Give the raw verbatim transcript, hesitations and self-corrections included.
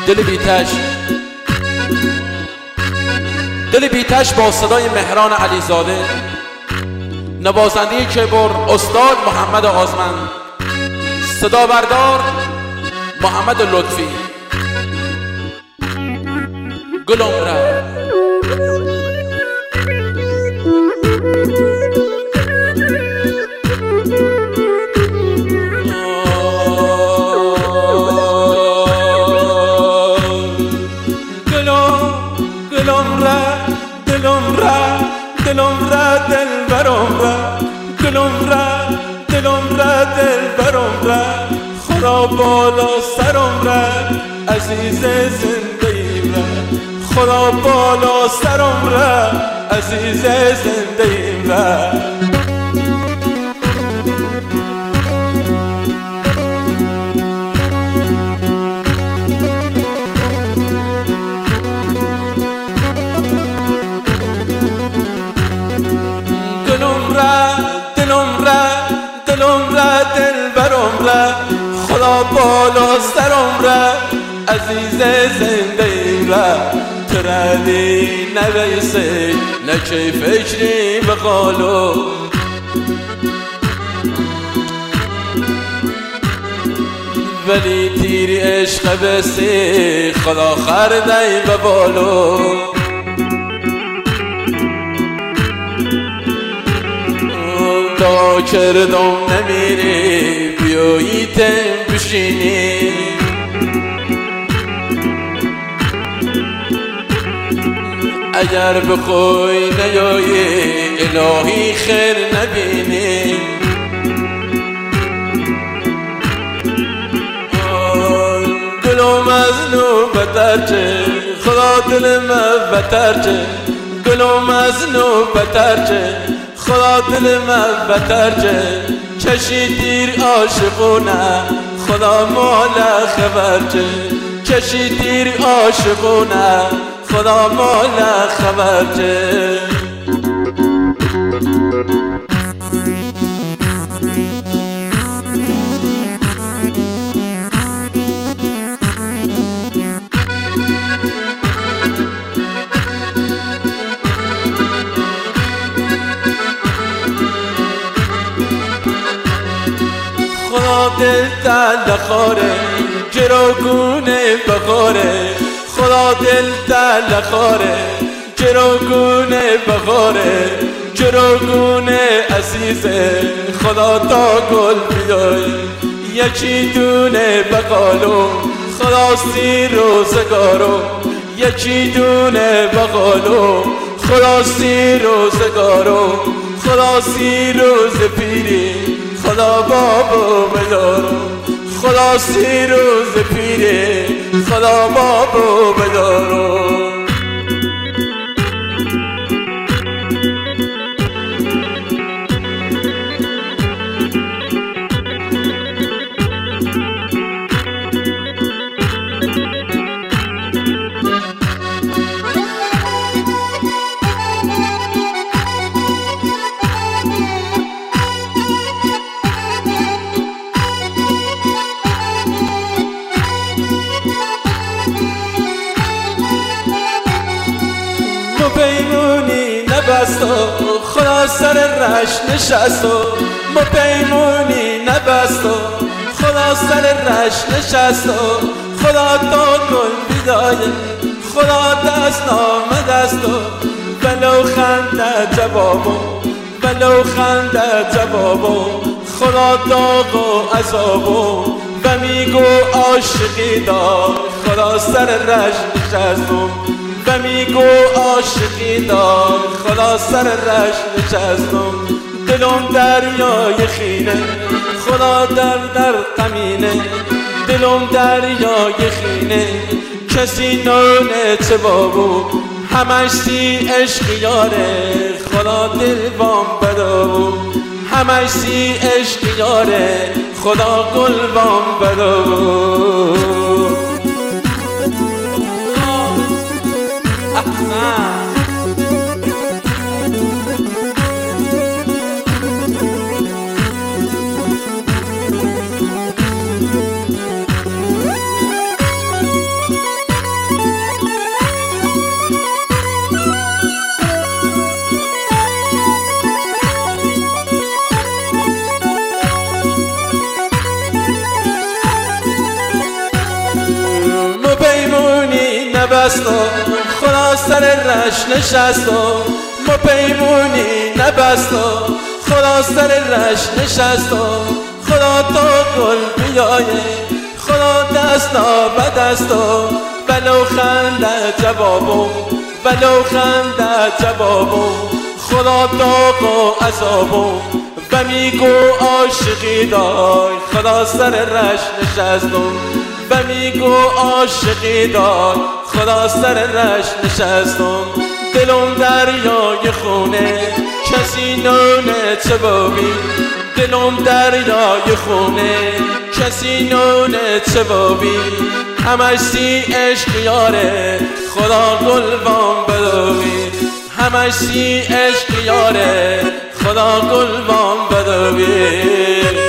دل بیتش دل بیتش با صدای مهران علیزاده، نوازنده کیبورد استاد محمد آزمند، صدا بردار محمد لطفی. گلم را دلم را دلم را دل برم را گلم را دلم را دل برم را خدا بالا سرم را عزیز زندگی را خدا بالا سرم را عزیز زندگی را دلم را دل برم را خدا بالا سرم را عزیز زنده را تردی نویسی نکی فکری بقالو ولی تیری عشق بسی خدا خردی ببالو تا کردم نمیری بیایی تم بشینی اگر بخوی نیایی الهی خیر نبینی گلم از نو بتر چه خدا دل من بتر چه گلم از نو بتر چه خدا دل من بتر چه چشی دیر عاشقونه خدا مال خبر چه چشی دیر عاشقونه خدا مال خبر چه خدا دل تل خاره جروگونه بخاره خدا دل تل خاره جروگونه بخاره جروگونه عزیزه خدا تا گل بیای یکی دونه بقالو خدا سی روزگارو یکی دونه بقالو خدا سی روزگارو خدا سی روز پیری خدا بابو بدارو خدا سی روز پیری خدا بابو بدارو ما پیمونی نبست و خدا سر رش نشست و ما پیمونی نبست و خدا سر رش نشست و خدا تا گل بیدای خدا دست نامه دست و ولو خنده جوابو ولو خنده جوابو خدا داغ و عذابو و میگو عاشقی دار خدا سر رش نشست و و میگو عاشقی دار خدا سر رش نشستم دلم دریای خینه خدا در در قمینه دلم دریای خینه کسی نونه چه بابو همش سی عشق یاره خدا دل وام بدابو همش سی عشق یاره خدا گل وام بدابو نبست و خدا سر رش نشست و ما پیمونی نبست و خدا سر رش نشست و خدا تا گل بیایه خدا دست نابد است و ولو خنده جوابم ولو خنده جوابم خدا داغ و عذابم و میگو عاشقی دای خدا سر رش نشستم و میگو عاشقی دای خدا سر رش نشستم دلم دریای خونه کسی نونه چه بابی دلم دریای خونه کسی نونه چه بابی همش سی عشق یاره خدا گلبان بدوی همش سی عشق یاره خدا گلبان بدوی